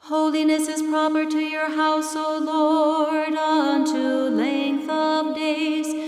Holiness is proper to your house, O Lord, unto length of days,